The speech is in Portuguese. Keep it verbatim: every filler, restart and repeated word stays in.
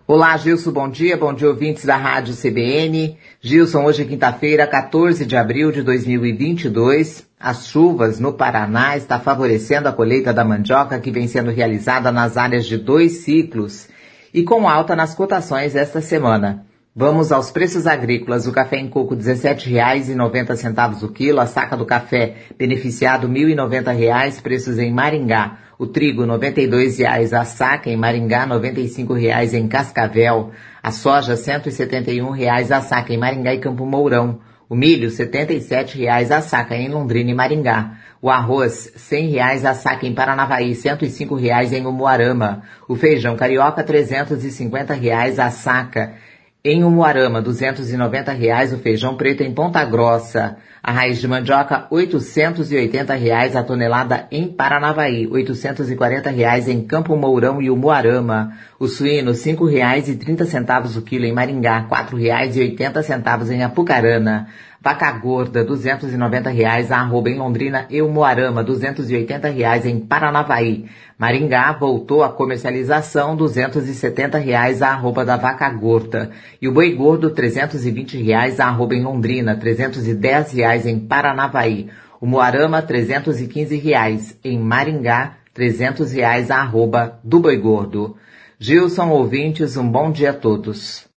Olá, Gilson, bom dia. Bom dia, ouvintes da Rádio C B N. Gilson, hoje é quinta-feira, quatorze de abril de dois mil e vinte e dois. As chuvas no Paraná estão favorecendo a colheita da mandioca que vem sendo realizada nas áreas de dois ciclos e com alta nas cotações esta semana. Vamos aos preços agrícolas. O café em coco dezessete reais e noventa centavos o quilo. A saca do café beneficiado mil e noventa reais, preços em Maringá. O trigo noventa e dois reais a saca em Maringá, noventa e cinco reais em Cascavel. A soja cento e setenta e um reais a saca em Maringá e Campo Mourão. O milho setenta e sete reais a saca em Londrina e Maringá. O arroz cem reais a saca em Paranavaí, cento e cinco reais em Umuarama. O feijão carioca trezentos e cinquenta reais a saca em Umuarama, duzentos e noventa reais o feijão preto em Ponta Grossa. A raiz de mandioca, oitocentos e oitenta reais a tonelada em Paranavaí, oitocentos e quarenta reais em Campo Mourão e Umuarama. O suíno, cinco reais e trinta centavos o quilo em Maringá, quatro reais e oitenta centavos em Apucarana. Vaca gorda, duzentos e noventa reais a arroba em Londrina e Umuarama, duzentos e oitenta reais em Paranavaí. Maringá voltou à comercialização, duzentos e setenta reais a arroba da vaca gorda. E o boi gordo, trezentos e vinte reais a arroba em Londrina, trezentos e dez reais em Paranavaí. O Umuarama, trezentos e quinze reais em Maringá, trezentos reais a arroba do boi gordo. Gilson, ouvintes, um bom dia a todos.